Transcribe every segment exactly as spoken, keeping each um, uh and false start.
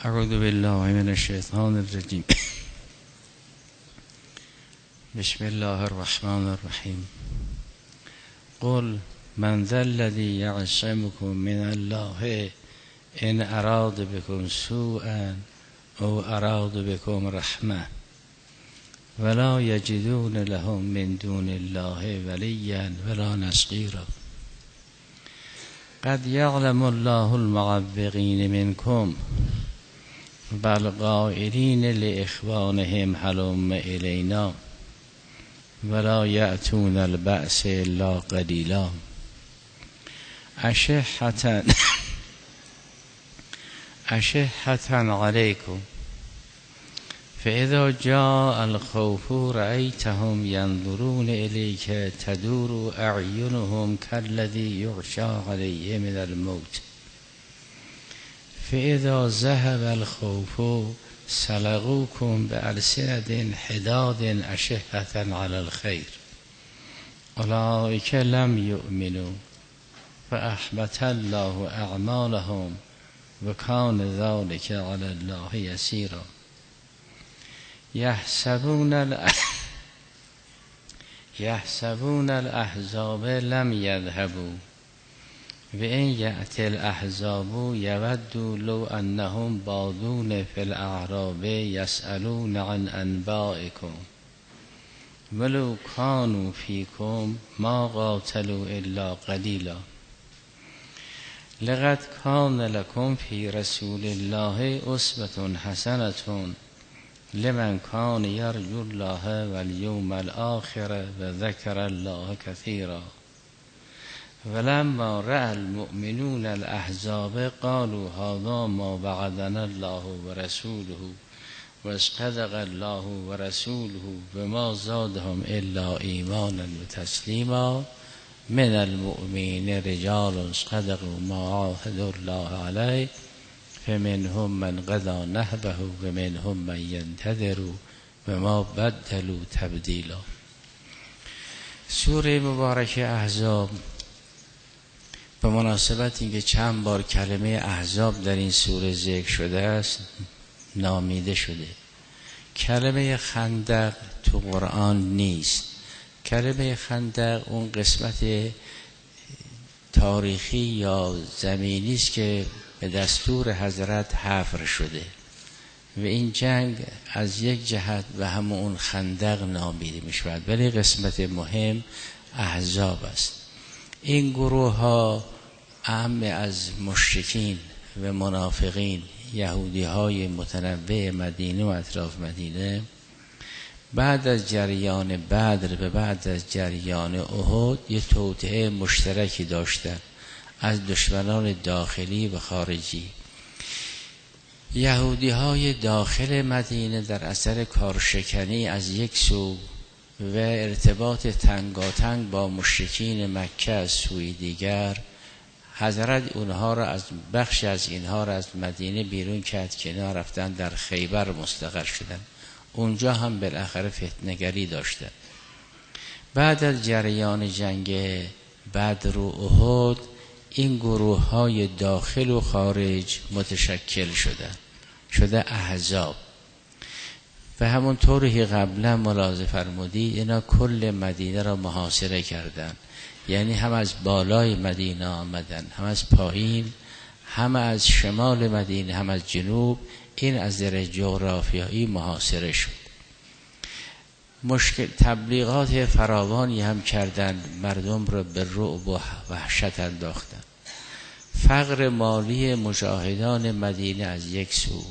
اعوذ بالله من الشیطان الرجیم. بسم الله الرحمن الرحیم. قل من ذا الذی یعصمکم من الله ان اراد بكم سوءا او اراد بكم رحمه ولا یجدون لهم من دون الله ولیا ولا نصیرا. قد یعلم الله المعوقین منکم بل قائلین لاخوانهم هلم الینا ولا یأتون البأس الا قلیلا. اشحة اشحة علیکم فاذا جاء الخوف رأیتهم ينظرون الیک تدور اعینهم كالذی یغشى علیه من الموت فاذا ذهب الخوف سلقوكم بألسنة حداد أشحة على الخير أولئك لم يؤمنوا فأحبط الله أعمالهم وكان ذلك على الله يسيرا. يحسبون الأح... يحسبون الأحزاب لم يذهبوا وإن يأتي الأحزاب يودوا لو أنهم بادون في الأعراب يسألون عن أنبائكم ولو كانوا فيكم ما قاتلوا إلا قليلا. لقد كان لكم في رسول الله أسوة حسنة لمن كان يرجو الله واليوم الآخر وذكر الله كثيرا. ولما رأى المؤمنون الأحزاب قالوا هذا ما وعدنا الله ورسوله واصدق الله ورسوله وما زادهم إلا إيمانا وتسليما. من المؤمنين رجال صدقوا ما عاهدوا الله عليه فمنهم من قضى نحبه ومنهم من ينتظر وما بدلوا تبديلا. سوره مبارکه احزاب به مناسبت اینکه چند بار کلمه احزاب در این سوره ذکر شده است نامیده شده. کلمه خندق تو قرآن نیست. کلمه خندق اون قسمت تاریخی یا زمینی است که به دستور حضرت حفر شده و این جنگ از یک جهت و همون اون خندق نامیده می شود، ولی قسمت مهم احزاب است. این گروه ها اهم از مشرکین و منافقین یهودی های متنوع مدینه و اطراف مدینه بعد از جریان بدر و بعد از جریان احد یه توطئه مشترکی داشتند از دشمنان داخلی و خارجی. یهودی های داخل مدینه در اثر کارشکنی از یک سو و ارتباط تنگاتنگ با مشرکین مکه از سوی دیگر، حضرت اونها را از بخش از اینها را از مدینه بیرون کرد که اینا رفتن در خیبر مستقر شدن. اونجا هم بالاخره فتنه‌گری داشتن. بعد از جریان جنگ بدر و احد این گروه های داخل و خارج متشکل شدن، شده احزاب. و همون طوری که قبلا ملاحظه فرمودید اینا کل مدینه را محاصره کردند، یعنی هم از بالای مدینه آمدن، هم از پایین، هم از شمال مدینه، هم از جنوب. این از در جغرافیایی محاصره شد. مشکل تبلیغات فراوانی هم کردند، مردم را به رعب و وحشت انداختند. فقر مالی مجاهدان مدینه از یک سو،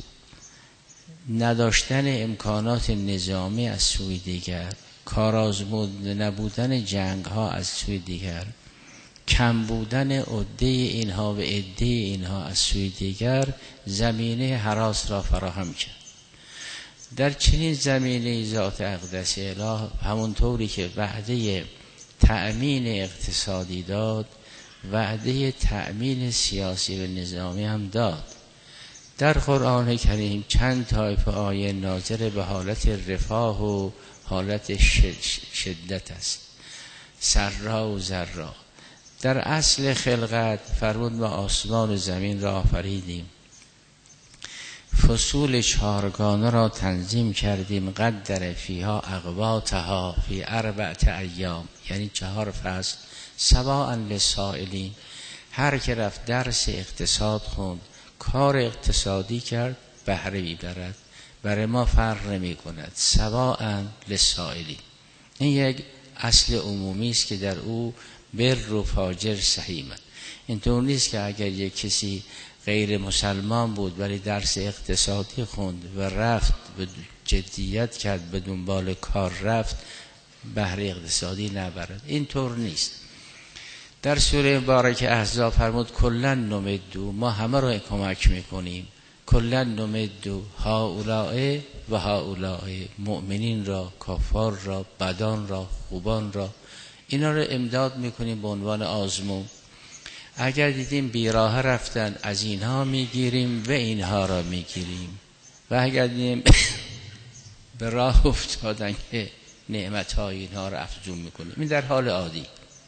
نداشتن امکانات نظامی از سوی دیگر، کارآزمود نبودن جنگ ها از سوی دیگر، کم بودن عده اینها و عده اینها از سوی دیگر زمینه هراس را فراهم کرد. در چنین زمینه ذات اقدس اله همونطوری که وعده تأمین اقتصادی داد، وعده تأمین سیاسی و نظامی هم داد. در قرآن کریم چند طایفه آیه ناظر به حالت رفاه و حالت شدت است، سرا و ضرا. در اصل خلقت فرمود ما آسمان و زمین را آفریدیم فصول چهارگانه را تنظیم کردیم، قدر فیها اقواتها فی اربعة ایام، یعنی چهار فصل، سواء للسائلین. هر که رفت درس اقتصاد خوند، کار اقتصادی کرد، بهره میبرد، برای ما فرق نمی کند، سواء للسائلین. این یک اصل عمومی است که در او بر و فاجر سهیمه. اینطور نیست که اگر یک کسی غیر مسلمان بود ولی درس اقتصادی خوند و رفت به جدیت کرد، به دنبال کار رفت، بهره اقتصادی نبرد. اینطور نیست. در سوره مبارکه احزاب فرمود کلا نمدو، ما همه رو کمک میکنیم، کلا نمدو هؤلاء و هؤلاء، مؤمنین را، کافار را، بدان را، خوبان را، اینا رو امداد میکنیم به عنوان آزمون. اگر دیدیم بیراه رفتن، از اینها میگیریم و اینها را میگیریم، و اگر دیدیم به راه افتادن که نعمتهای اینها را افزون میکنیم. این در حال عادی.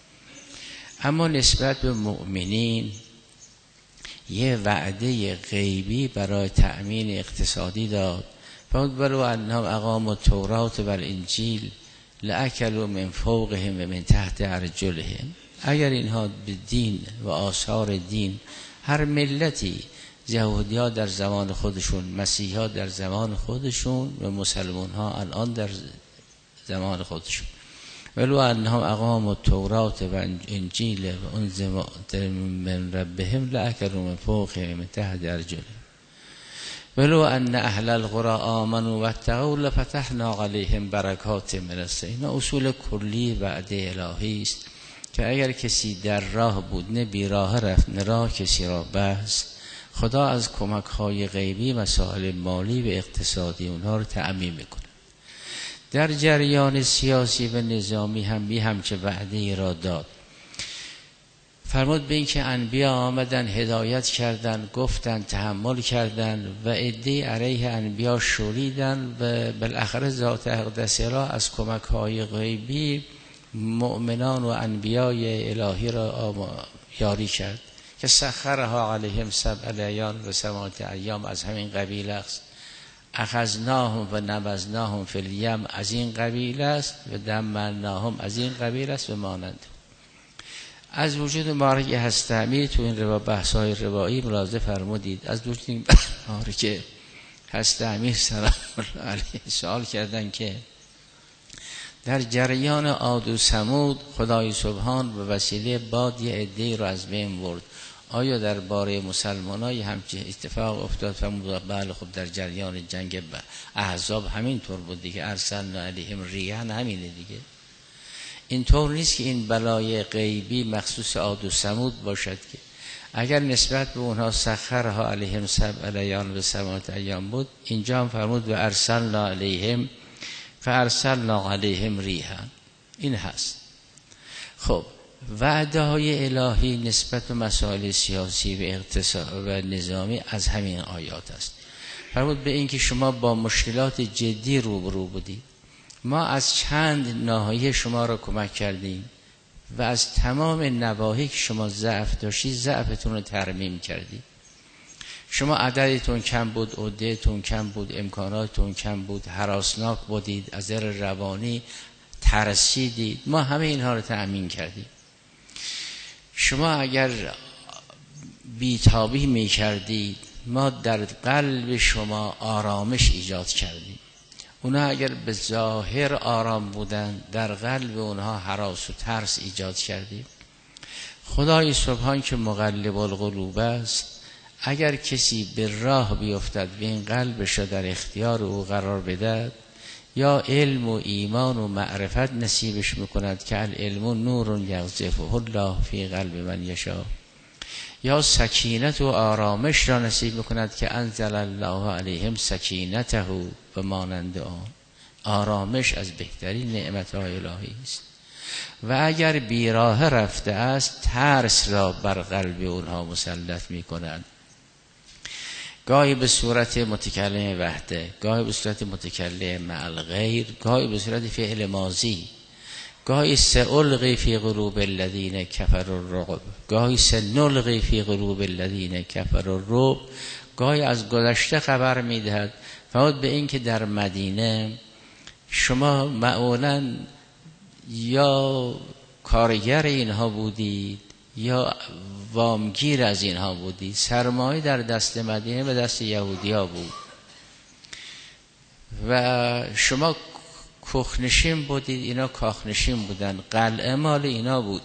اما نسبت به مؤمنین یه وعده غیبی برای تأمین اقتصادی داد. فقط برو انهم اقاموا التوراة و الانجیل لأکلوا من فوقهم و من تحت ارجلهم. اگر اینها به دین و آثار دین، هر ملتی، یهودی ها در زمان خودشون، مسیحی ها در زمان خودشون و مسلمان ها الان در زمان خودشون، ولو انهم اقاموا التوراة و انجیل و انزل من ربهم لأکلوا من فوقهم من تحت ارجلهم ولو ان اهل القرى آمنوا واتقوا لفتحنا علیهم برکات من السماء. این اصول کلی وعده الهی است که اگر کسی در راه بود، نه بیراه رفت، نه راه کسی را بست، خدا از کمک های غیبی، مسائل مالی و اقتصادی اونها رو تأمین میکنه. در جریان سیاسی و نظامی هم بی همچه وعده ای را داد. فرمود به این که انبیا آمدن، هدایت کردن، گفتن، تحمل کردن و عده‌ای علیه انبیا شوریدن و بالاخره ذات اقدس را از کمک های غیبی مؤمنان و انبیای الهی را یاری کرد که سخرها علیهم سبع لیال و ثمانیة ایام، از همین قبیل است. اخذناهم و نبذناهم فی الیم، از این قبیل است، و دمرناهم، از این قبیل است و مانند. از وجود مبارک هست تعمیر تو این روا بحث‌های روایی ملاحظه فرمودید. از وجود این مبارک هست تعمیر سلام الله علیه سوال کردن که در جریان عاد و ثمود خدای سبحان به وسیله باد یه عده‌ای رو از بین برد. آیا در باره مسلمانای همچین اتفاق افتاد؟ فرمود بله. خب در جریان جنگ احزاب همین طور بود دیگه، ارسلنا علیهم ریحا، همینه دیگه. اینطور نیست که این بلای غیبی مخصوص عاد و ثمود باشد که اگر نسبت به اونها سخرها علیهم سبع لیال و ثمانیة ایام بود، اینجا هم فرمود و ارسلنا علیهم فارسلنا علیهم ریحا. این هست. خب وعده های الهی نسبت به مسائل سیاسی و اقتصادی و نظامی از همین آیات است. فرمود به این که شما با مشکلات جدی روبرو بودید، ما از چند ناحیه شما را کمک کردیم و از تمام نواحی که شما ضعف داشتید ضعفتون رو ترمیم کردید. شما عددتون کم بود، عده‌تون کم بود، امکاناتتون کم بود، هراسناک بودید، از نظر روانی ترسیدید، ما همه اینها رو تأمین کردیم. شما اگر بیتابی می کردید، ما در قلب شما آرامش ایجاد کردیم. اونا اگر به ظاهر آرام بودن، در قلب اونها هراس و ترس ایجاد کردیم. خدای سبحان که مقلب القلوب است، اگر کسی به راه بیفتد و این قلبش را در اختیار او قرار بدهد، یا علم و ایمان و معرفت نصیبش میکند که العلم نور یقذفه الله فی قلب من یشاء، یا سکینت و آرامش را نصیب میکند که انزل الله علیهم سکینته و مانند آن. آرامش از بهترین نعمت‌های الهی است. و اگر بیراه رفته است، ترس را بر قلب اونها مسلط میکند، گاهی به صورت متکلم وحده، گاهی به صورت متکلم مع الغیر، گاهی به صورت فعل ماضی، گاهی سألقی فی قلوب الذین کفروا الرعب، گاهی سنلقی فی قلوب الذین کفروا الرعب، گاهی از گذشته خبر میدهد. فرمود به این که در مدینه شما معمولاً یا کارگر اینها بودید یا وامگیر از اینها بودید. سرمایه در دست مدینه به دست یهودیا بود و شما کخنشین بودید، اینا کاخنشین بودن. قلعه مال اینا بود.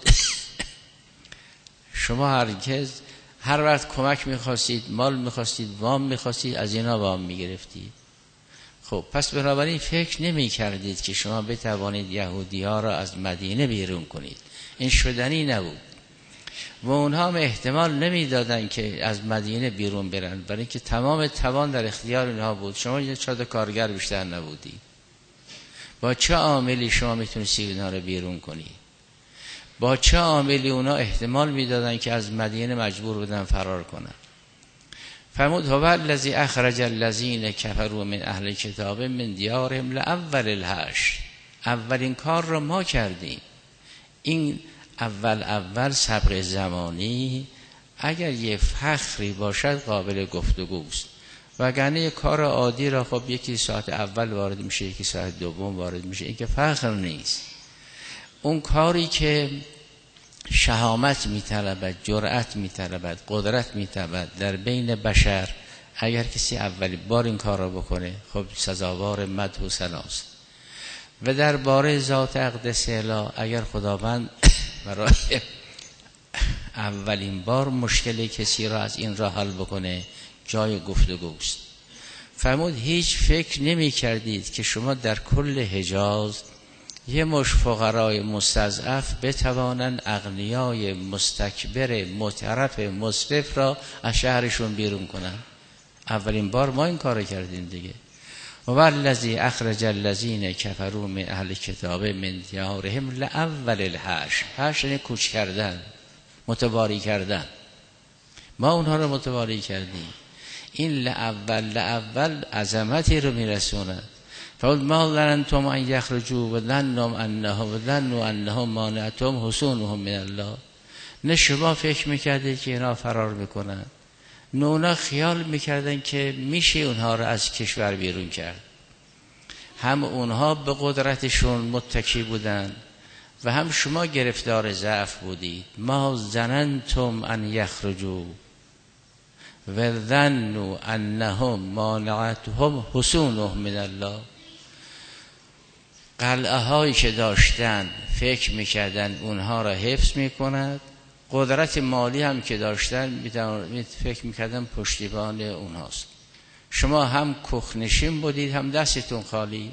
شما هرگز هر وقت کمک میخواستید، مال میخواستید، وام میخواستید، از اینا وام میگرفتید. خب پس بنابراین فکر نمی کردید که شما بتوانید یهودی ها را از مدینه بیرون کنید. این شدنی نبود و اونها هم احتمال نمی دادن که از مدینه بیرون برن، برای اینکه تمام توان در اختیار اینها بود. شما یه چند کارگر بیشتر نبودید. با چه عاملی شما میتونستید اینها را بیرون کنید؟ با چه عاملی اونا احتمال میدادن که از مدینه مجبور بودن فرار کنن؟ فرمود هو الذی اخرج الذین کفروا من اهل کتاب من دیارهم لاول الحشر. اولین کار رو ما کردیم. این اول اول سبق زمانی اگر یه فخری باشد قابل گفتگوست، وگرنه یه کار عادی را خب یکی ساعت اول وارد میشه، یکی ساعت دوم وارد میشه، این که فخر نیست. اون کاری که شهامت میطلبد، جرأت میطلبد، قدرت میطلبد در بین بشر، اگر کسی اولی بار این کار را بکنه خب سزاوار مدح و ثناست. و در باره ذات اقدس اله اگر خداوند برای اولین بار مشکل کسی را از این راه حل بکنه جای گفتگوست. فرمود هیچ فکر نمی کردید که شما در کل حجاز یه مش فقرای مستضعف بتوانند اغنیای مستکبر مترف مسرف را از شهرشون بیرون کنن. اولین بار ما این کارو کردیم دیگه. و والذی اخرج الذین کفروا من اهل کتاب من دیارهم لاول الحشر. حشر یعنی کوچ کردن، متواری کردن. ما اونها رو متواری کردیم. این لاول لاول عظمتی رو میرسوند. فقال ما ظننتم ان یخرجوا و ظنوا انهم و ظنوا انهم مانعتهم حصونهم من الله. نه شما فکر میکردید که اینا فرار میکنن، نه اونا خیال میکردن که میشه اونها رو از کشور بیرون کرد. هم اونها به قدرتشون متکی بودن و هم شما گرفتار ضعف بودید. ما ظننتم ان یخرجوا و ظنوا انهم مانعتهم حصونهم من الله. قلعه هایی که داشتن فکر میکردن اونها را حفظ میکند، قدرت مالی هم که داشتن فکر میکردن پشتیبان اونهاست. شما هم کخنشین بودید هم دستتون خالی.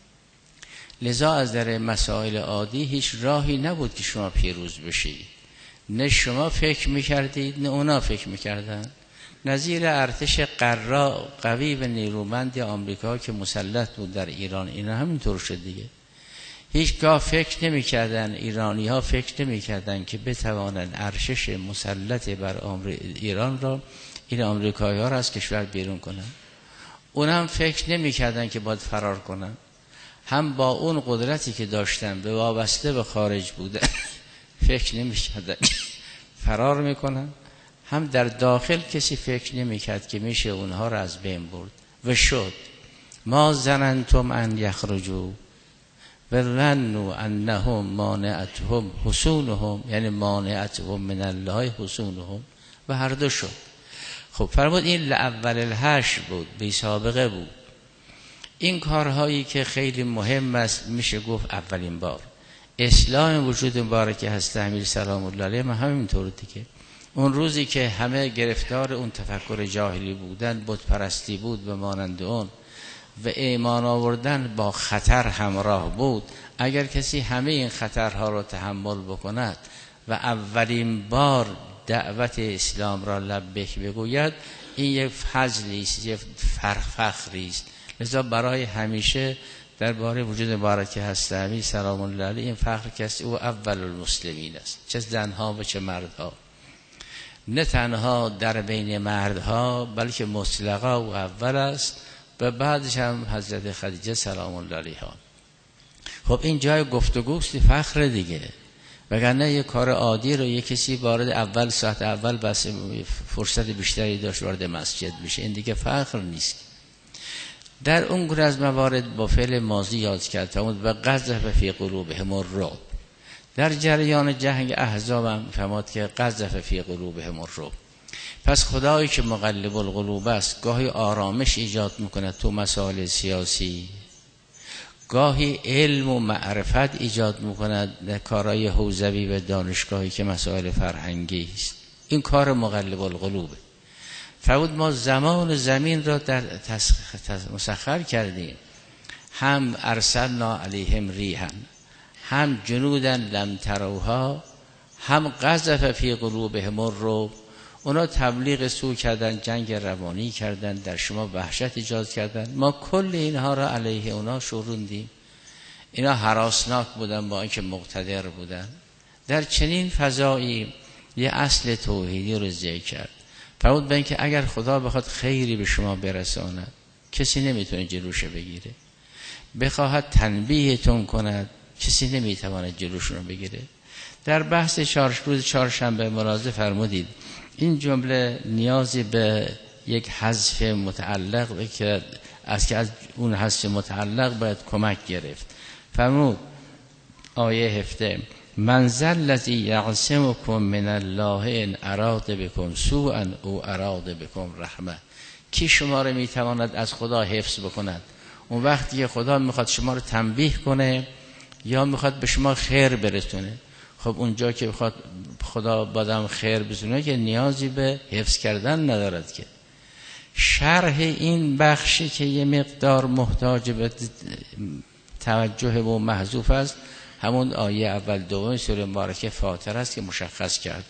لذا از در مسائل عادی هیچ راهی نبود که شما پیروز بشید. نه شما فکر میکردید نه اونا فکر میکردن. نظیر ارتش قرا قوی و نیرومند آمریکا که مسلط بود در ایران، اینا همینطور شد دیگه. هیچگاه فکر نمی کردن، ایرانی ها فکر نمی کردن که بتوانند ارشش مسلط بر ایران را، این آمریکایی ها را از کشور بیرون کنن. اونم فکر نمی کردن که باید فرار کنن. هم با اون قدرتی که داشتن به وابسته به خارج بودن فکر نمی کردن فرار میکنن، هم در داخل کسی فکر نمی کرد که میشه اونها را از بین برد. و شد. ما ظننتم ان یخرجوا و ظنوا انهم مانعتهم حصونهم، یعنی مانعتهم من الله حصونهم، و هر دو شد. خب فرمود این لاول الحشر بود، بی سابقه بود. این کارهایی که خیلی مهم است میشه گفت اولین بار اسلام وجود مبارک هست امیر سلام الله علیه ما همینطور دیگه. اون روزی که همه گرفتار اون تفکر جاهلی بودن، بت پرستی بود و مانند اون، و ایمان آوردن با خطر همراه بود، اگر کسی همه این خطرها را تحمل بکند و اولین بار دعوت اسلام را لبیک بگوید، این یک فضلی است، یک فخری است. لذا برای همیشه درباره وجود مبارک هست امیر سلام الله علیه این فخر کسی او اول المسلمین است، چه زنها و چه مردها. نه تنها در بین مردها بلکه مطلقا و اول است، و بعدش هم حضرت خدیجه سلام الله علیها. خب این جای گفتگوست، فخر دیگه. وگرنه یه کار عادی رو یه کسی وارد اول ساعت اول بس فرصت بیشتری داشت وارد مسجد بشه، این دیگه فخر نیست. در اون گروه از موارد با فعل ماضی یاد کرد فرمود و قذف فی قلوبهم الرعب. در جریان جنگ احزاب هم فرمود که قذف فی قلوبهم الرعب. پس خدایی که مقلب القلوب است گاهی آرامش ایجاد میکنه تو مسائل سیاسی، گاهی علم و معرفت ایجاد میکنه در کارهای حوزوی و دانشگاهی که مسائل فرهنگی است. این کار مقلب القلوبه. فرمود ما زمان و زمین را در مسخر کردیم، هم ارسلنا علیهم ریحا، هم جنودا لم تروها، هم قذف فی قلوبهم الرعب. اونا تبلیغ سو کردن، جنگ روانی کردن، در شما وحشت ایجاد کردن، ما کل اینها را علیه اونا شوروندیم. اینا هراسناک بودن با اینکه مقتدر بودن. در چنین فضایی یه اصل توحیدی رو ذکر کرد. فرمود به اینکه اگر خدا بخواد خیری به شما برساند کسی نمیتونه جلوش بگیره، بخواهد تنبیهتون کند کسی نمیتواند جلوشون رو بگیره. در بحث چهار روز چهارشنبه ملاحظه فرمودید این جمله نیازی به یک حذف متعلق که از که از اون حذف متعلق باید کمک گرفت. فرمود آیه هفته من ذا الذی یعصمکم من الله ان اراد بکم سوءا او اراد بکم رحمه. کی شما رو میتواند از خدا حفظ بکند اون وقتی که خدا میخواد شما رو تنبیه کنه یا میخواد به شما خیر برسونه؟ خب اونجا که بخواد خدا بادم خیر برسونه که نیازی به حفظ کردن ندارد که. شرح این بخشی که یه مقدار محتاج به توجه و محذوف است همون آیه اول دوم سوره مبارکه فاطر است که مشخص کرد.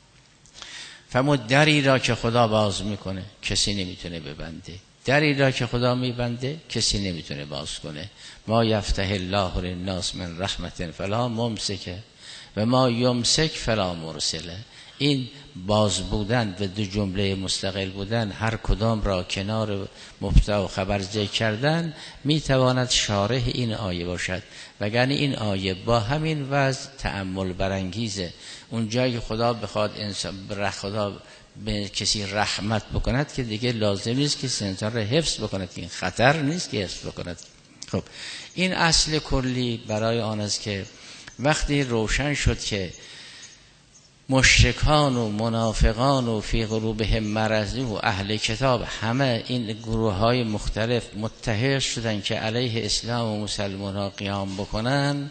فرمود دری را که خدا باز میکنه کسی نمیتونه ببنده، دری را که خدا میبنده کسی نمیتونه باز کنه. ما یفتح الله للناس من رحمت فلا ممسک و ما یمسک فلا مرسله. این باز بودن و دو جمله مستقل بودن هر کدام را کنار مبتدا و خبر ذکر کردن میتواند شارح این آیه باشد. وگرنه این آیه با همین وضع تأمل برانگیزه. اون جایی که خدا بخواد انسان خدا به کسی رحمت بکند که دیگه لازم نیست که انسان را حفظ بکند، این خطر نیست که حفظ بکند. خب این اصل کلی برای آن است که وقتی روشن شد که مشرکان و منافقان و فی قلوبهم مرض و اهل کتاب همه این گروه های مختلف متحد شدن که علیه اسلام و مسلمان ها قیام بکنن،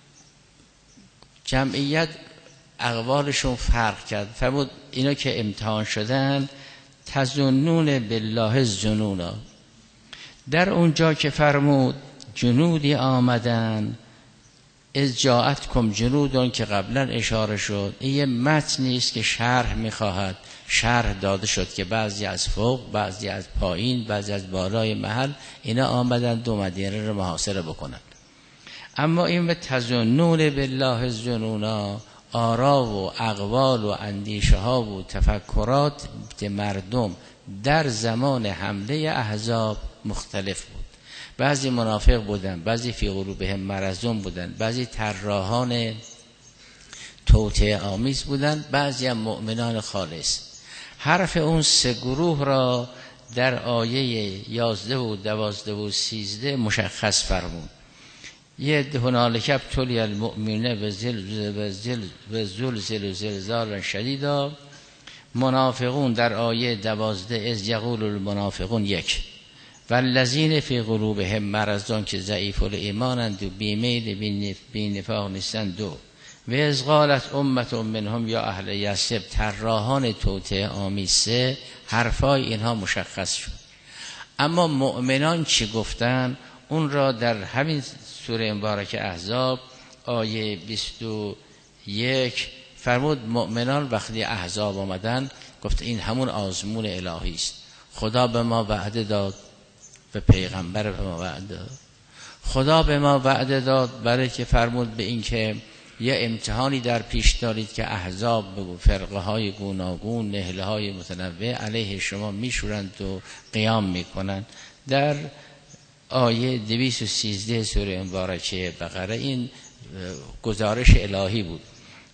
جمعیت اقوالشون فرق کرد. فرمود اینا که امتحان شدن تظنون بالله الظنونا. در اونجا که فرمود جنودی آمدن از جاءتکم جنودون که قبلا اشاره شد، این یه متنی است که شرح میخواهد. شرح داده شد که بعضی از فوق، بعضی از پایین، بعضی از بالای محل اینا آمدن دو مدینه رو محاصره بکنند. اما این به تظنون بالله الظنونا، آرا و اقوال و اندیشه ها و تفکرات مردم در زمان حمله احزاب مختلف بود. بعضی منافق بودن، بعضی فی قلوبهم مرضون بودن، بعضی طراحان توطئه آمیز بودن، بعضی هم مؤمنان خالص. حرف اون سه گروه را در آیه یازده و دوازده و سیزده مشخص فرمود. یه هنالک ابتلی المؤمنین و زلزل زلزالا شدیدا. منافقون در آیه دوازده از یقول المنافقون یک والذین فی قلوبهم مرضون که ضعیف الایمانند و بیمیل بی نفاق نیستند دو و از قالت امت منهم یا اهل یثرب. طراحان توطئه آمیز سه حرفای اینها مشخص شد. اما مؤمنان چی گفتن اون را در همین سوره مبارکه احزاب آیه بیست و یک فرمود. مؤمنان وقتی احزاب آمدن گفت این همون آزمون الهی است. خدا به ما وعده داد و پیغمبر به ما وعده داد. خدا به ما وعده داد برای که فرمود به این که یه امتحانی در پیش دارید که احزاب بگو فرقه های گوناگون نهله های متنوع علیه شما میشورند و قیام میکنند. در آیه دویست و سیزده سوره مبارکه بقره این گزارش الهی بود.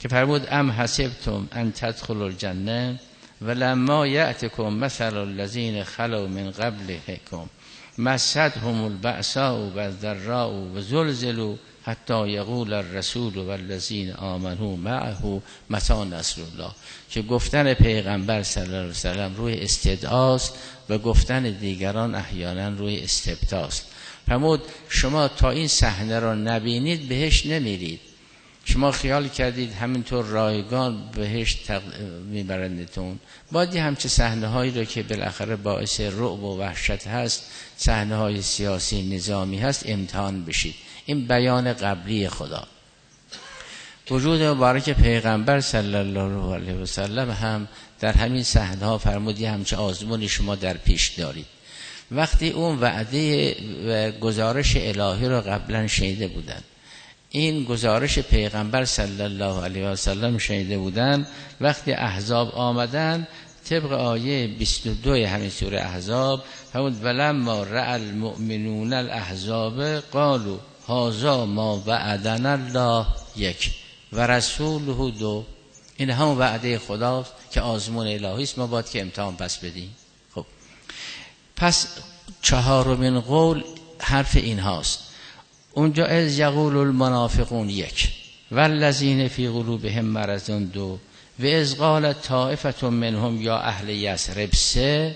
که فرمود ام حسبتم ان تدخلوا الجنه ولما یأتکم مثل الذین خلوا من قبلکم مستهم البأساء والضراء وزلزلوا حتی یقول الرسول والذین آمنوا معه متی نصر الله، که گفتن پیغمبر صلی الله علیه و سلم روی استدعاست و گفتن دیگران احیانا روی استبطاست. فرمود شما تا این صحنه را نبینید بهش نمیرید. شما خیال کردید همینطور رایگان بهش تق... میبرندتون. باید همچه صحنه هایی رو که بالاخره باعث رعب و وحشت هست، صحنه های سیاسی نظامی هست، امتحان بشید. این بیان قبلی خدا. وجود مبارک پیغمبر صلی الله علیه و سلم هم در همین صحنه ها فرمودی همچه آزمونی شما در پیش دارید. وقتی اون وعده و گزارش الهی رو قبلا شنیده بودن، این گزارش پیغمبر صلی الله علیه و سلم شنیده بودن، وقتی احزاب آمدن طبق آیه بیست و دو همین سوره احزاب فرمود ولما رأى المؤمنون الاحزاب قالوا هذا ما وعدنا الله یک و رسوله دو. این هم وعده خداست که آزمون الهی است، ما باید که امتحان پس بدیم. خب پس چهارمین قول حرف این هاست. اونجا از یقول المنافقون یک والذین فی قلوبهم مرض دو و از قالت طائفة منهم یا اهل یثرب سه.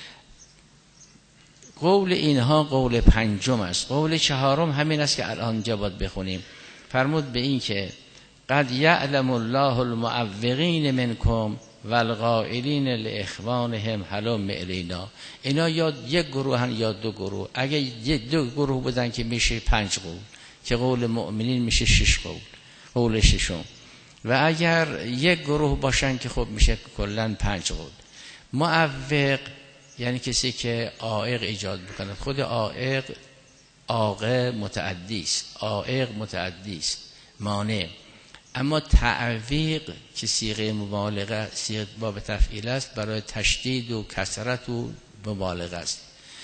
قول اینها قول پنجم است. قول چهارم همین است که الان جا باید بخونیم. فرمود به این که قد یعلم الله المعوقین منکم والقائلین لاخوانهم هلم الینا. اینا یا یک گروه هن یا دو گروه. اگه دو گروه بودن که میشه پنج قول، که قول مؤمنین میشه شش قول، قول ششم. و اگر یک گروه باشن که خب میشه کلا پنج قول. معوق یعنی کسی که عائق ایجاد میکنه. خود عائق عاقه متعدی است، عائق متعدی است، مانع. اما تعویق که صیغه مبالغه، صیغه باب تفعیل است، برای تشدید و کثرت و مبالغه است.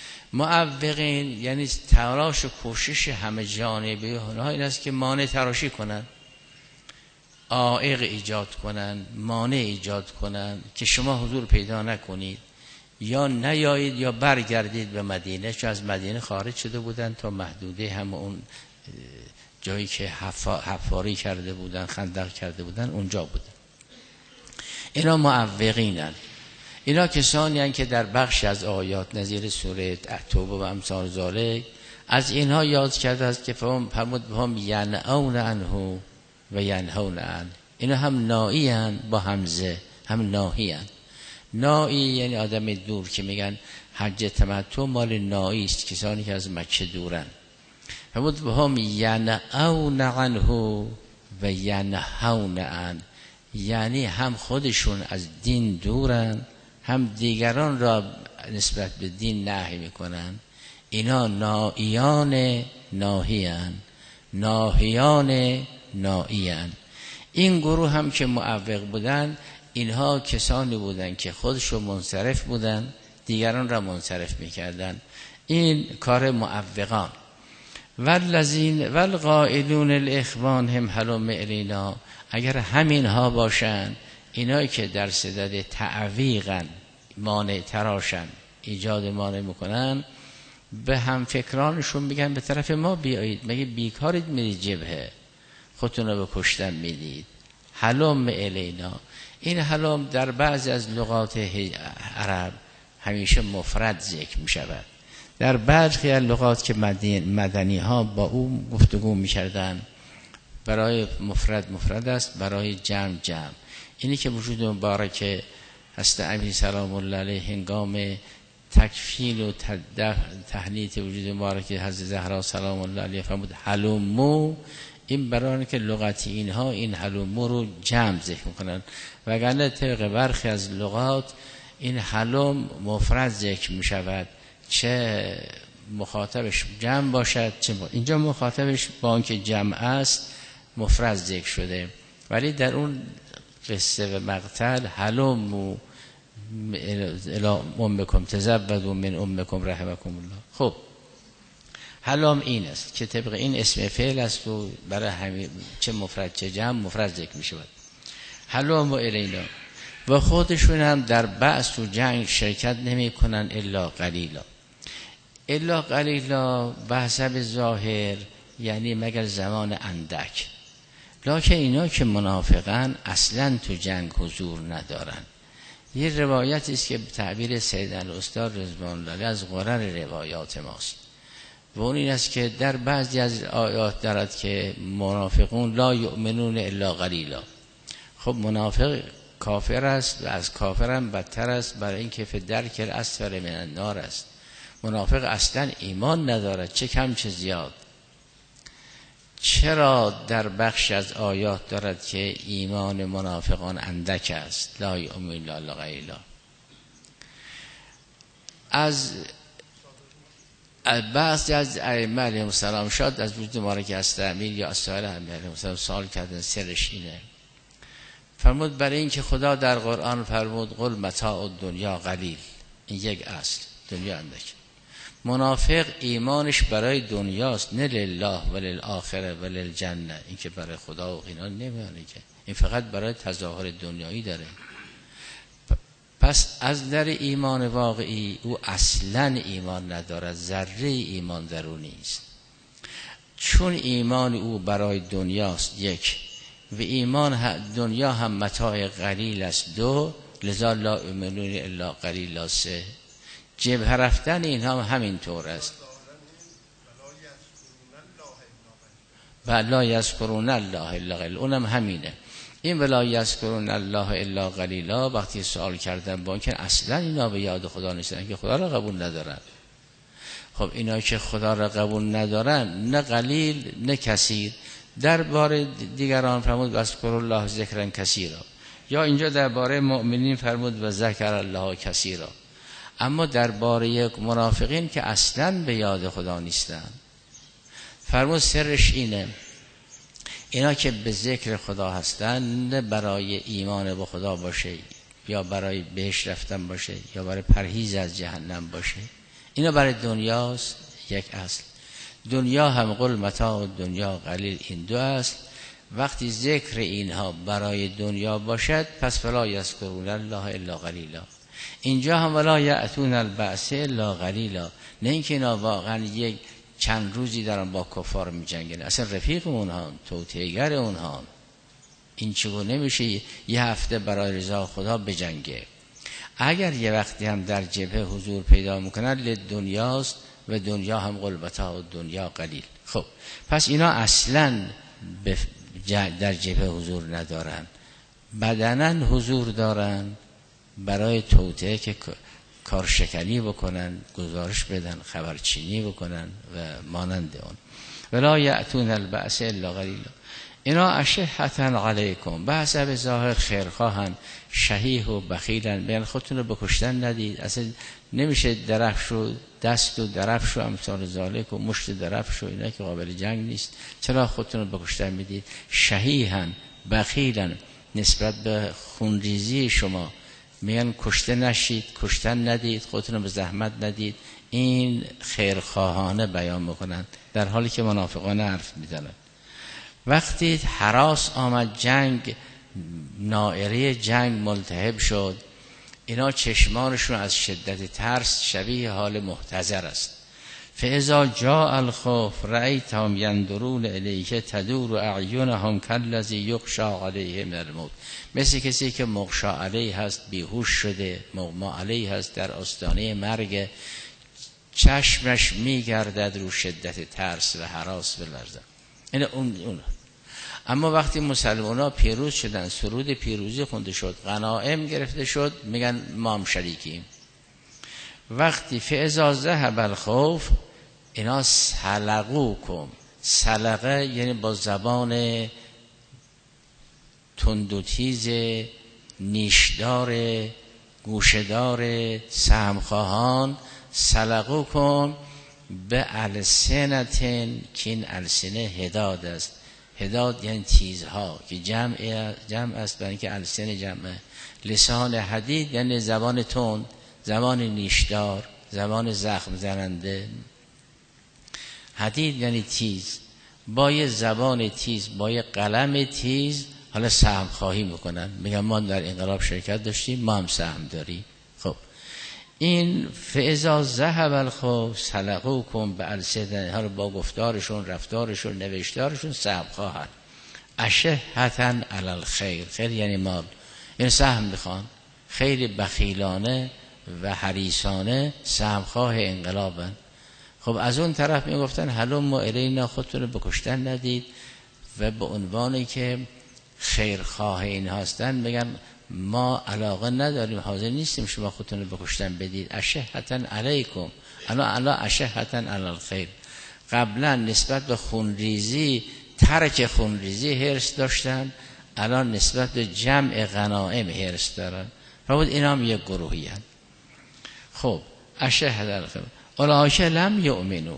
معوقین یعنی تلاش و کوشش همه جانبه اونها این است که مانع تراشی کنن، عائق ایجاد کنن، مانع ایجاد کنن که شما حضور پیدا نکنید، یا نیایید یا برگردید به مدینه. چون از مدینه خارج شده بودن تا محدوده هم اون جایی که حفاری کرده بودن، خندق کرده بودن، اونجا بودن. اینا معوقینن. اینا کسانی هستند که در بخش از آیات نظیر سوره توبه و امثال ذالک از اینها یاد کرده است که فرمود هم ینئون عنه و ینهون عنه. اینا هم نائی هستند با همزه، هم ناهی هستند. نائی یعنی آدم دور، که میگن حج تمتع مال نائی است، کسانی که از مکه دورن. فرمود هم ینئون عنه و ینهون عنه، یعنی هم خودشون از دین دورن، هم دیگران را نسبت به دین نهی میکنن. اینا نائیان ناهیان، ناهیان نائیان. این گروه هم که معوق بودن، اینها کسانی بودن که خودشون منصرف بودن، دیگران را منصرف میکردن. این کار معوقان. والذین والقائلون لاخوانهم هلم الینا. اگر همین ها باشن، اینایی که در صدد تعویقن، مانع تراشن، ایجاد مانع میکنن، به هم فکرانشون میگن به طرف ما بیایید. مگه بیکارید میرید جبهه، خودتون رو به کشتن میدید؟ هلم الینا. این هلم در بعضی از لغات عرب همیشه مفرد ذکر میشود. در برخی از لغات که مدنی ها با او گفتگو میکردن، برای مفرد مفرد است، برای جمع جمع. اینی که وجود مبارک حضرت علی سلام الله علیه هنگام تکفین و تهنیت وجود مبارک حضرت زهرا سلام الله علیه فرمود هلمو، این برای که لغتی اینها این هلمو رو جمع ذکر میکنن. وگرنه طبق برخی از لغات این هلم مفرد ذکر میشود، چه مخاطبش جمع باشد چه م... اینجا مخاطبش با آنکه جمع است مفرد ذکر شده، ولی در اون قصه و مقتل هلم و الی امکم تزودوا من امکم رحمکم الله. خب هلم این است که طبق این اسم فعل است و برای همین چه مفرد چه جمع مفرد ذکر می شود. حلوم و الینا، و خودشون هم در بحث و جنگ شرکت نمی کنن الا قلیلا. الا قلیلا بحثب ظاهر یعنی مگر زمان اندک، لکن اینا که منافقن اصلا تو جنگ حضور ندارن. یه روایت است که به تعبیر سید الاستاد رضوان الله از غرر روایات ماست و اون این است که در بعضی از آیات دارد که منافقون لا یؤمنون الا قلیلا. خب منافق کافر است و از کافر هم بدتر است، برای اینکه فی الدرک الاسفل من النار است. منافق اصلا ایمان ندارد، چه کم چه زیاد. چرا در بخش از آیات دارد که ایمان منافقان اندک است، لا یؤمنون الا قلیلا؟ از بعضی از ائمه علیهم السلام شاد از وجود مبارک استعمیر یا اسائل علیهم السلام سوال کردن، سرش اینه. فرمود برای اینکه خدا در قرآن فرمود قل متاع الدنیا قلیل، این یک اصل، دنیا اندک. منافق ایمانش برای دنیاست، نه لله و للآخره و للجنه، این که برای خدا و اینا نمیانه، که این فقط برای تظاهر دنیایی داره. پس از در ایمان واقعی او اصلا ایمان ندارد، ذره ایمان در او نیست، چون ایمان او برای دنیاست یک، و ایمان دنیا هم متاع قلیل است دو، لذا لا یؤمنون الا قلیلا سه. جبهه رفتن اینها هم همین طور است. لا یذکرون الله الا قلیلا، اونم همینه. این ولا یذکرون الله الا قلیلا وقتی سوال کردن با اینکه اصلا اینا به یاد خدا نیستن، که خدا را قبول ندارن. خب اینا که خدا را قبول ندارن، نه قلیل نه کثیر. در باره دیگران فرمود اذکر الله ذکرا کثیرا، یا اینجا در باره مؤمنین فرمود و ذکر الله کثیرا. اما در باره منافقین که اصلا به یاد خدا نیستن فرمود سرش اینه، اینا که به ذکر خدا هستن، نه برای ایمان به خدا باشه یا برای بهشت رفتن باشه یا برای پرهیز از جهنم باشه، اینا برای دنیاست. یک اصل. دنیا هم قل متاع دنیا قلیل، این دو است. وقتی ذکر اینها برای دنیا باشد پس فلا یذکرون الله الا قلیلا. اینجا هم ولا یأتون البأس الا قلیلا، نه اینکه اینا واقعا یک چند روزی دارن با کفار می جنگن، اصلا رفیق اونها، توطئه‌گر اونها. این چگونه نمیشه یه هفته برای رضا خدا بجنگه؟ اگر یه وقتی هم در جبهه حضور پیدا میکنن لدنیاست و دنیا هم قلبتا و دنیا قلیل. خب پس اینا اصلا در جبهه حضور ندارن، بدنن حضور دارن برای توطئه که کارشکنی بکنن، گزارش بدن، خبرچینی بکنن و مانند اون. ولا یأتون البأس الا قلیلا. اینا اشحة علیکم، بحث به ظاهر خیرخواهن، شحیح و بخیلن، بیان خودتون رو بکشتن ندید. اصلا نمیشه درفش و دست و درفش و امثال ذالک و مشت درفش و اینا که قابل جنگ نیست، چرا خودتون رو بکشتن میدید؟ شحیحن بخیلن، نسبت به خونریزی شما میگن کشته نشید، کشتن ندید، خودتون رو به زحمت ندید. این خیرخواهانه بیان میکنن، در حالی که منافقانه حرف میزنن. وقتی هراس آمد، جنگ، نائره جنگ ملتهب شد، اینا چشمانشون از شدت ترس شبیه حال محتضر است. فاذا جاء الخوف رأیتهم ينظرون الیک تدور اعینهم کالذی یغشی علیه من الموت، مثل کسی که مغشی علیه هست، بیهوش شده، مغما علیه هست، در آستانه مرگ، چشمش میگردد رو شدت ترس و هراس بلرزد. این اون اون اما وقتی مسلمان ها پیروز شدن، سرود پیروزی خونده شد، غنایم گرفته شد، میگن ما هم شریکیم. وقتی فاذا ذهب الخوف، اینا سلقوکم، سلقه یعنی با زبان تند و تیز، نیشدار، گوشدار، سهمخواهان، سلقوکم به السنتن، که این السنه هداد است. هداد یعنی تیزها که جمع جمع است، برای اینکه السنه جمع. لسان حدید یعنی زبان تند، زبان نیشدار، زبان زخم زننده. حدید یعنی تیز، با یه زبان تیز، با یه قلم تیز حالا سهم خواهی میکنن، میگن ما در انقلاب شرکت داشتیم، ما هم سهم داریم. خب این فاذا ذهب الخوف سلقوکم بالسنتهم، ها رو با گفتارشون، رفتارشون، نوشتارشون سهم خواهن. اشهة علی الخیر، خیر یعنی مال، این سهم میخوان، خیلی بخیلانه و حریصانه سهم خواه انقلابن. خب از اون طرف میگفتن هلم الینا، خودتون رو بکشتن ندید، و به عنوانی که خیرخواه این هستن میگن ما علاقه نداریم، حاضر نیستیم شما خودتون رو بکشتن بدید. اشهة علیکم، الا الا اشهة علی الخیر. قبلا نسبت به خونریزی، ترک خونریزی حرص داشتن، الان نسبت به جمع غنایم حرص دارن. فرمود اینا هم یک گروهی هستند. خب اشهة علی الخیر اولئک لم یؤمنوا،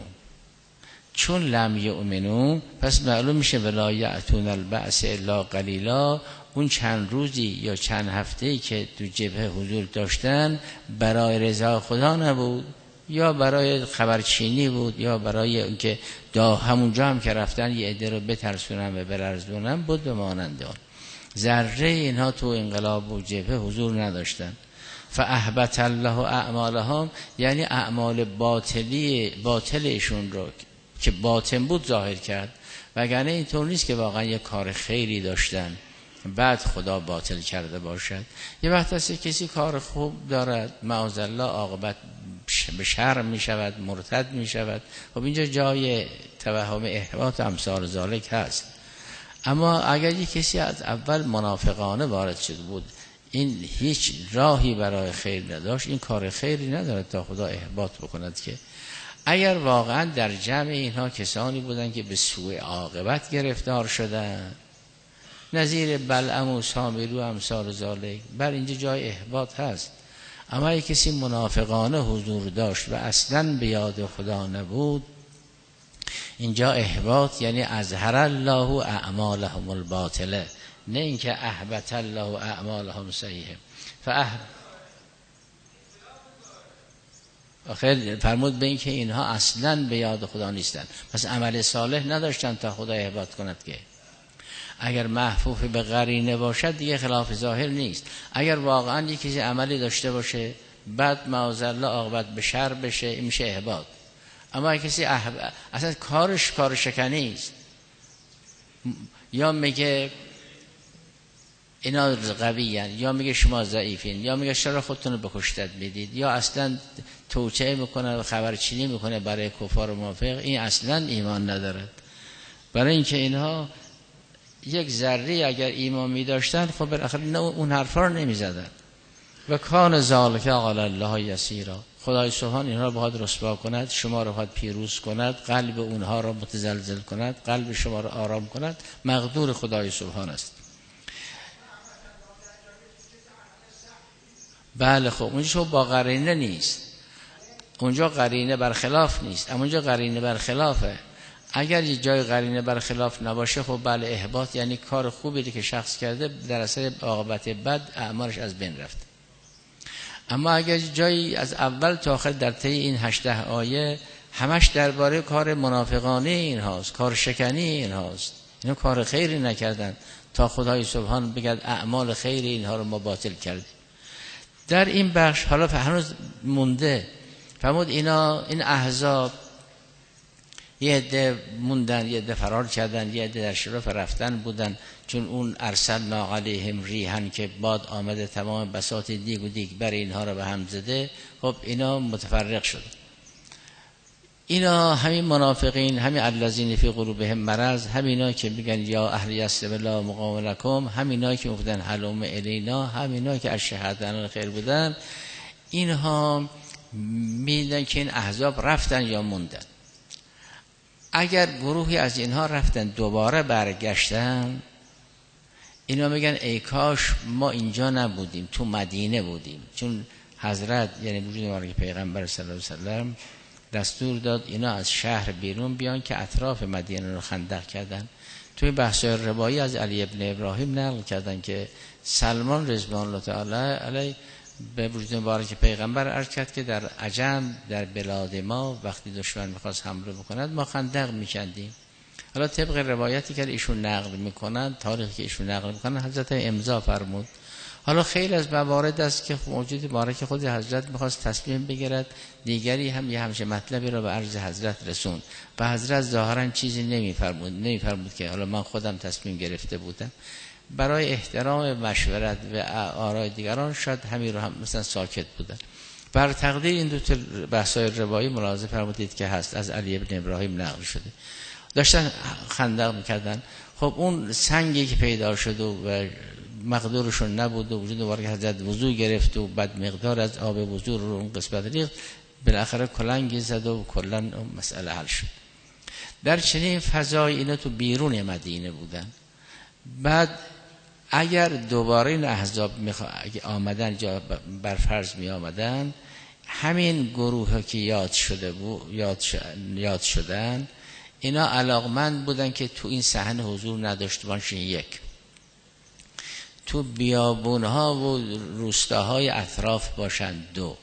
چون لم یؤمنوا پس معلوم میشه ولا یأتون البأس الا قلیلا، اون چند روزی یا چند هفته‌ای که تو جبهه حضور داشتن برای رضا خدا نبود، یا برای خبرچینی بود، یا برای اینکه دا همونجا هم که رفتن یه عده رو بترسونن و برارزونن بود به مانند اون. ذره اینها تو انقلاب و جبهه حضور نداشتن. فاحبط الله اعمالهم، یعنی اعمال باطلی باطلشون رو که باطن بود ظاهر کرد، وگرنه اینطور نیست که واقعا یه کار خیری داشتن بعد خدا باطل کرده باشد. یه وقت هست کسی کار خوب دارد، معاذالله عاقبت به شر می شود، مرتد می شود. خب اینجا جای توهم احباط و امثال ذالک هست. اما اگر یک کسی از اول منافقانه وارد شده بود، این هیچ راهی برای خیر نداشت، این کار خیری ندارد تا خدا احباط بکند. که اگر واقعا در جمع اینها کسانی بودن که به سوء عاقبت گرفتار شدن، نظیر بلعم و سامری و امثال ذالک، بر اینجا جای احباط هست. اما یک کسی منافقانه حضور داشت و اصلا به یاد خدا نبود، اینجا احباط یعنی اظهر الله اعمالهم الباطله، نه اینکه احبط الله اعمالهم صحیحه. فاح آخر فرمود به این که اینها اصلا به یاد خدا نیستن، پس عمل صالح نداشتن تا خدا احباط کند. که اگر محفوف به قرینه باشد دیگه خلاف ظاهر نیست. اگر واقعا یک کسی عملی داشته باشه بعد معاذالله عاقبت به شر بشه، این میشه احباط. اما کسی احب... اصلا کارش کار شکنی است، یا میگه اینا قوی هستند، یا میگه شما ضعیفین، یا میگه چرا خودتون رو بکشتت بدید، یا اصلا توطئه میکنه و خبرچینی میکنه برای کفار و منافق، این اصلا ایمان ندارد. برای اینکه اینها یک ذره اگر ایمان می داشتن خب بالاخره اون حرفا رو نمی زدن. و کان ذالک علی الله یسیرا، خدای سبحان اینها رو بخواد رسوا کند، شما رو بخواد پیروز کند، قلب اونها رو متزلزل کند، قلب شما رو آرام کند، مقدور خدای سبحان است. بله خب اونجا با قرینه نیست، اونجا قرینه برخلاف نیست، اما اونجا قرینه برخلافه. اگر یه جای قرینه برخلاف نباشه خب بله احباط یعنی کار خوبی که شخص کرده در اثر عاقبت بد اعمالش از بین رفت. اما اگر جایی از اول تا آخر در طی این هشده آیه همش درباره کار منافقانه این هاست، کار شکنی این هاست، اینا کار خیری نکردن تا خدای سبحان بگد اعمال خیر اینها رو ما باطل کردیم. در این بخش حالا هنوز مونده، فرمود اینا این احزاب یه عده موندن، یه عده فرار کردن، یه عده در شرف رفتن بودن، چون اون ارسلنا علیهم ریحا که باد آمده تمام بساط دیگ و دیگ بر اینها رو به هم زده. خب اینا متفرق شد. اینا همین منافقین، همین الذین فی قلوبهم مرض، همینا که میگن یا اهل یثرب لا مقام لکم، همینا که گفتن هلم الینا، همینا که اشهدن خیر بودن، اینها میدن که این احزاب رفتن یا موندن. اگر گروهی از اینها رفتن دوباره برگشتن، اینا میگن ای کاش ما اینجا نبودیم، تو مدینه بودیم، چون حضرت یعنی وجود مبارک پیغمبر صلی الله علیه و سلم دستور داد اینا از شهر بیرون بیان که اطراف مدینه رو خندق کردن. توی بحث روایی از علی ابن ابراهیم نقل کردن که سلمان رضوان الله تعالی علیه به وجود مبارک پیغمبر عرض کرد که در عجم در بلاد ما وقتی دشمن میخواست حمله بکند ما خندق میکندیم. حالا طبق روایتی که ایشون نقل میکنن، تاریخی که ایشون نقل میکنن، حضرت امضا فرمود. حالا خیلی از موارد است که موجود باره خود حضرت میخواست تصمیم بگیرد، دیگری هم یه همچه مطلبی را به عرض حضرت رسوند و حضرت ظاهرا چیزی نمیفرمود نمیفرمود که حالا من خودم تصمیم گرفته بودم. برای احترام مشورت و آرای دیگران شاید همین رو هم مثلا ساکت بودن. بر تقدیر این دو تا بحث‌های روایی ملاحظه فرمودید که هست، از علی ابن ابراهیم نقل شده. داشتن خندق میکردن، خب اون سنگی که پیدا شد و مقدورشون نبود و وجود دوباره که حضرت وضو گرفت و بعد مقدار از آب وضو رو اون قسمت ریخت، بالاخره کلنگی زد و کلا مسئله حل شد. در چنین فضای اینا تو بیرون مدینه بودن. بعد اگر دوباره این احزاب میخوا... اگه آمدن جا بر فرض می آمدن، همین گروه که یاد شده بود یاد, ش... یاد شدن، اینا علاقمند بودن که تو این صحنه حضور نداشته باشن، یک تو بیابونها و روستاهای اطراف باشند، دو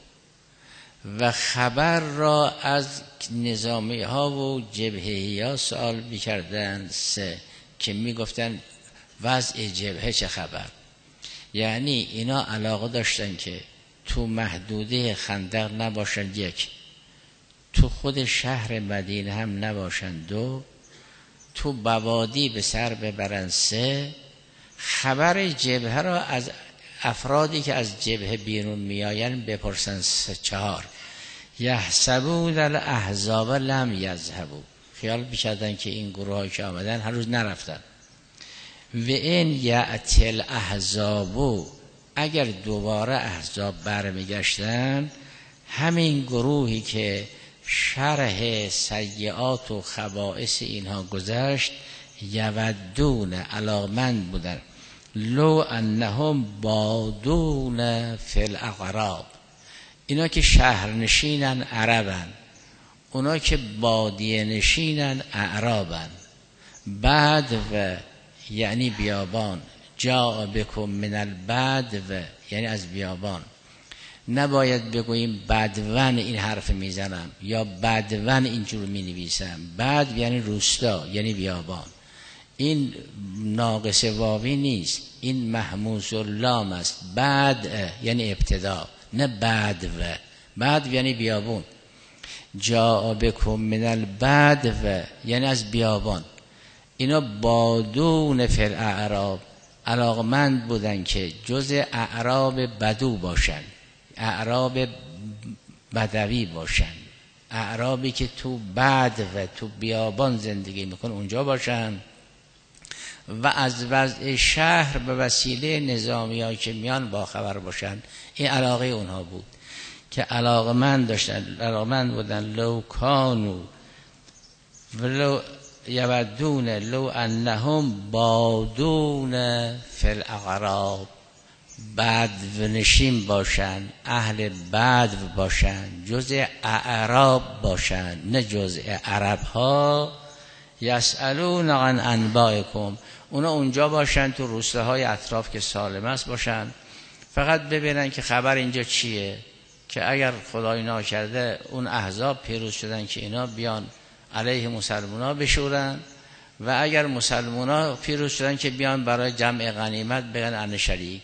و خبر را از نظامی ها و جبهه‌ای ها سوال می‌کردند، سه که میگفتن وضع جبهه چه خبر. یعنی اینا علاقه داشتن که تو محدوده خندق نباشن، یک تو خود شهر مدینه هم نباشن، دو تو بوادی به سر ببرن، سه خبر جبهه را از افرادی که از جبهه بیرون میآیند بپرسن، سه چهار یحسبون الاحزاب لم یذهبوا، خیال می‌کردن که این گروه‌ها که آمدن هر روز نرفتن. و این یأتی الاحزاب، اگر دوباره احزاب برمیگشتن، همین گروهی که شرح سیئات و خبائث اینها گذشت، یودون علاقمند بودن، لو انهم بادون فی الاغراب، اینا که شهرنشینن عربن، اونا که بادیه نشینن اعرابن. بعد و یعنی بیابان، جاء بکم من البدو یعنی از بیابان. نباید بگوییم بدون این حرف میزنم یا بدون اینجور می نویسم. بد یعنی روستا یعنی بیابان، این ناقص واوی نیست، این محموز اللام است. بد یعنی ابتدا، نه بدو. بدو یعنی بیابون. جاء بکم من البدو یعنی از بیابان. اینا بادون فی الاعراب، علاقمند بودن که جز اعراب بدو باشن، اعراب بدوی باشن، اعرابی که تو بد و تو بیابان زندگی میکن اونجا باشن و از وضع شهر به وسیله نظامی ها که میان با خبر باشن. این علاقه اونها بود که علاقمند داشتن، علاقمند بودن. لو کانو ولو یودون لو انهم بادون فی الاغراب، بدو نشین باشن، اهل بدو باشن، جزء اعراب باشن نه جزء عرب ها. یسألون عن انبائکم، اونا اونجا باشن تو روستاهای اطراف که سالم است باشن، فقط ببینن که خبر اینجا چیه، که اگر خدای ناکرده اون احزاب پیروز شدن که اینا بیان علیه مسلمونا بشورن، و اگر مسلمونا پیروز شدن که بیان برای جمع غنیمت بگن ان شریک.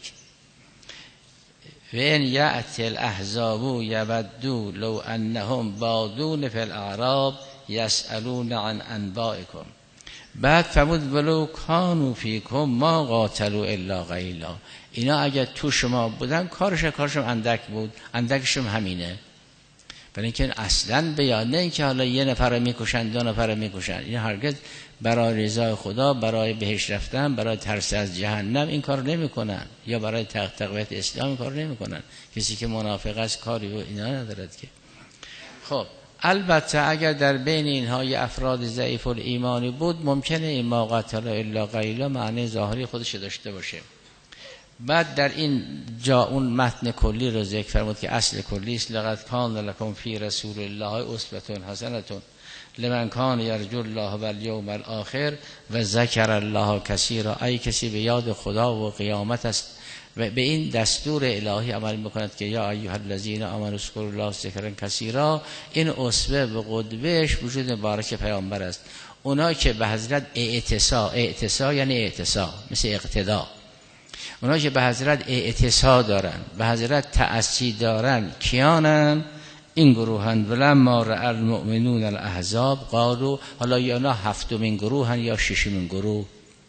و ان یأتی الاحزاب یودوا لو انهم بادون فی الاعراب یسألون عن انبائکم. بعد فرمود ولو کانوا فیکم ما قاتلوا الا قلیلا، اینا اگر تو شما بودن کارش کارشون اندک بود، اندکشون همینه. برای اینکه اصلا بیان، نه اینکه حالا یه نفر رو میکشن دو نفر رو میکشن، این هرگز برای رضای خدا، برای بهشت رفتن، برای ترس از جهنم این کار نمیکنن، یا برای تقویت اسلام این کار نمیکنن. کسی که منافق است کاری و اینا ندارد که. خب البته اگر در بین اینها یه افراد ضعیف الایمانی بود، ممکنه این ما قاتل الا قلیلا معنی ظاهری خودش داشته باشه. بعد در این جا اون متن کلی رو ذکر فرمود که اصل کلی است. لقد کان لکم فی رسول الله اسوة حسنة لمن کان یرجو الله والیوم الاخر و ذکر الله کثیرا. ای کسی به یاد خدا و قیامت است و به این دستور الهی عمل میکند که یا ایها الذین آمنوا اذکروا الله ذکرا کثیرا. این اسوه و قدوهش وجود مبارک پیامبر است. اونا که به حضرت اعتصا، اعتصا یعنی اعتصا مثل اقتدا، اونا که به حضرت اعتصا دارن، به حضرت تأسی دارن، کیانن؟ این گروهن. ولما رأى المؤمنون الاحزاب قالوا، حالا یا نه هفتمین گروهن یا ششمین گروه.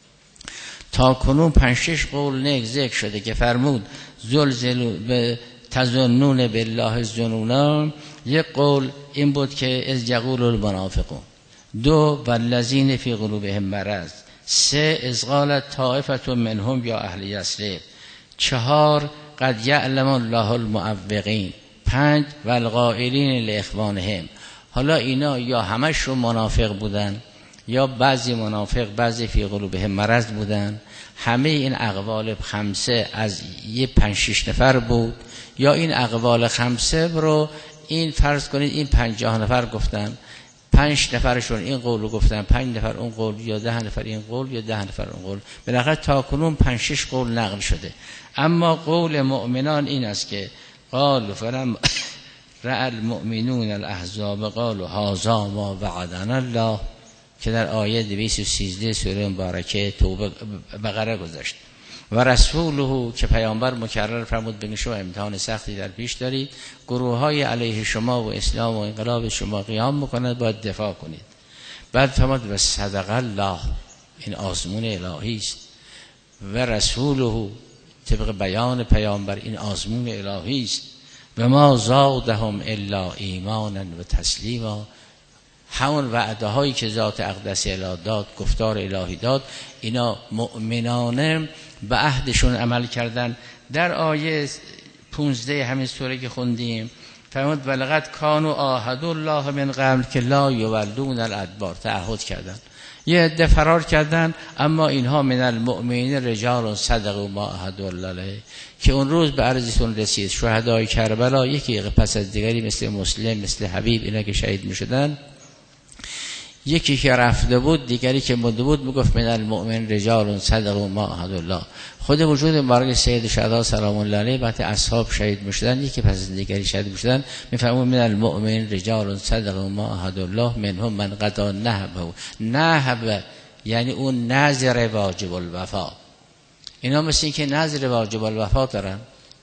تا کنون پنج شش قول نیک ذکر شده که فرمود زلزلوا به تظنون بالله الظنونا. یک قول این بود که از یقول المنافقون. دو والذین فی قلوبهم مرض. سه از قالت طائفة منهم یا اهل یثرب. چهار قد یعلم الله المعوقین. پنج والقائلین لاخوانهم. حالا اینا یا همشون منافق بودن یا بعضی منافق بعضی فی قلوبهم مرض بودن. همه این اقوال خمسه از یه پنج شش نفر بود، یا این اقوال خمسه رو این فرض کنید این پنجاه نفر گفتن، پنج نفرشون این قول رو گفتن، پنج نفر اون قول، یا ده نفر این قول یا ده نفر اون قول. بالاخره تا کنون پنج شش قول نقل شده. اما قول مؤمنان این است که قال فلم رأى المؤمنون الاحزاب قالوا هذا ما وعدنا الله، که در آیه دویست و سیزده سوره مبارکه توبه بقره گذاشت. و رسوله، که پیامبر مکرر فرمود بگن شما امتحان سختی در پیش دارید، گروه های علیه شما و اسلام و انقلاب شما قیام میکنند، باید دفاع کنید. بعد فرمود و صدق الله، این آزمون الهی است. و رسوله، طبق بیان پیامبر، این آزمون الهی است. و ما زادهم الا ایمانا و تسلیما. همون وعده هایی که ذات اقدس الهی داد، گفتار الهی داد، اینا مؤمنانه به عهدشون عمل کردن. در آیه پونزده همین سوره که خوندیم فرمود ولقد کانوا عاهدوا الله من قبل که لا یولون الادبار، تعهد کردن. یه عده فرار کردن، اما اینها من المؤمنین رجال صدقوا ما عاهدوا الله علیه، که اون روز به عرضتون رسید شهدای کربلا یکی پس از دیگری مثل مسلم، مثل حبیب، اینا که شهید میشدن، یکی که رفته بود دیگری که مونده بود میگفت من المؤمن رجال صدقوا ما عاهدوا الله. خود وجود مبارک سید شهدا سلام الله علیه وقتی اصحاب شهید میشدن یکی پس از دیگری شهید میشدن میفهمون من المؤمن رجال صدقوا ما عاهدوا الله منهم من قضى نحبه. نحب یعنی اون نظر واجب الوفا. اینا مثل این که نظر واجب الوفا دارن،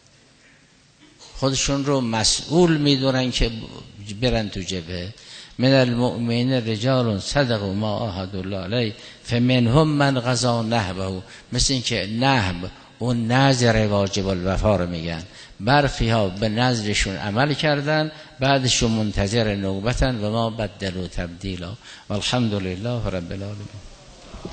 خودشون رو مسئول میدونن که برن تو جبهه. من المؤمنین رجال صدقوا ما عاهدوا الله علیه فمنهم من قضى نحبه. مثل این که نحب اون نظر واجب الوفا رو میگن. برخی ها به نظرشون عمل کردن، بعدشون منتظر نوبتن و ما بدلوا تبدیلا. والحمد لله رب العالمین.